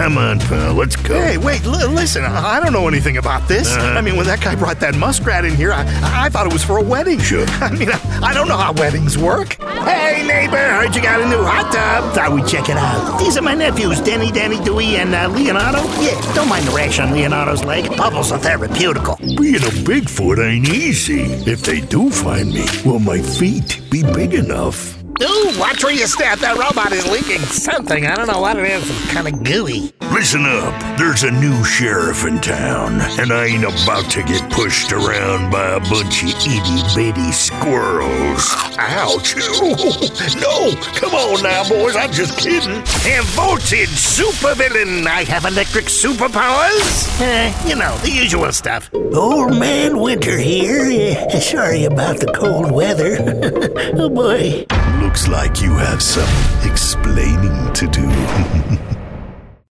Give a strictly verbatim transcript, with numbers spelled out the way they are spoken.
Come on, pal, let's go. Hey, wait, li- listen, I don't know anything about this. Uh-huh. I mean, when that guy brought that muskrat in here, I, I thought it was for a wedding. Sure. I mean, I, I don't know how weddings work. Hey, neighbor, heard you got a new hot tub. Thought we'd check it out. These are my nephews, Denny, Danny, Dewey, and uh, Leonardo. Yeah, don't mind the rash on Leonardo's leg. Bubbles are therapeutical. Being a Bigfoot ain't easy. If they do find me, will my feet be big enough? Ooh, watch where you step. That robot is leaking something. I don't know what it is. It's kind of gooey. Listen up, there's a new sheriff in town, and I ain't about to get pushed around by a bunch of itty-bitty squirrels. Ouch. No, come on now, boys, I'm just kidding. A voltage supervillain. I have electric superpowers. Eh, you know, the usual stuff. Old Man Winter here. Uh, sorry about the cold weather. Oh boy. Looks like you have some explaining to do.